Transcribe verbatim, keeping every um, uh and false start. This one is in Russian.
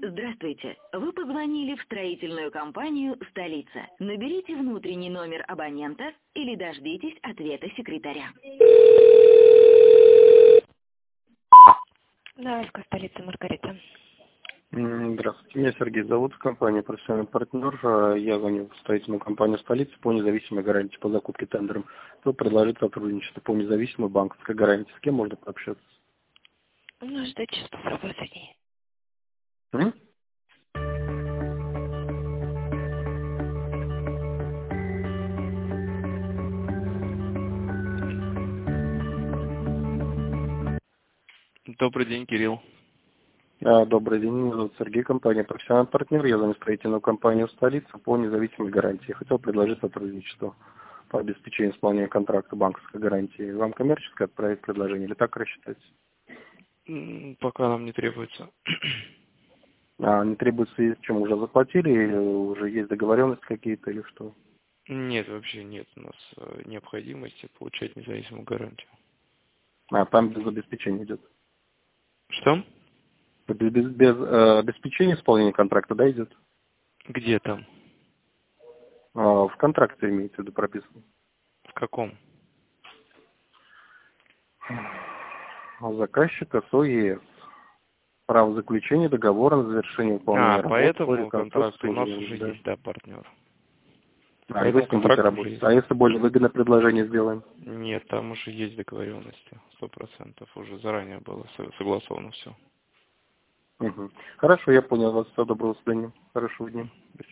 Здравствуйте. Вы позвонили в строительную компанию «Столица». Наберите внутренний номер абонента или дождитесь ответа секретаря. Да, «Столица», Маргарита. М, Здравствуйте, меня Сергей зовут, компания «Профессиональный партнер». А, Я звоню в строительную компанию «Столица» по независимой гарантии по закупке тендером. Кто предложит сотрудничество по независимой банковской гарантии? С кем можно пообщаться? Ну, ждите, сейчас попробую соединить. М? Добрый день, Кирилл. А, Добрый день, меня зовут Сергей, компания «Профессиональный партнер». Я звоню в строительную компанию «Столица» по независимой гарантии. Я хотел предложить сотрудничество по обеспечению исполнения контракта банковской гарантии. Вам коммерческое отправить предложение или так рассчитать? М, Пока нам не требуется. А, не требуется, из чем уже заплатили, или уже есть договоренности какие-то или что? Нет, вообще нет у нас э, необходимости получать независимую гарантию. А, там без обеспечения идет. Что? Без, без- без, э, обеспечения исполнения контракта, да, идет? Где там? А, в контракте имеется в виду прописано. В каком? У заказчика СОЕС. Право заключения договора на завершение выполнения А, по работ по этому реконструкции контракту у нас инженеринга, уже да. есть, да, партнер. По А, и вы этому с ним будете контракту уже работать. есть. А если более выгодное предложение сделаем? Нет, там уже есть договоренности, сто процентов. Уже заранее было со- согласовано все. Угу. Хорошо, я понял вас. Всего доброго, до свидания. Хорошего дня. До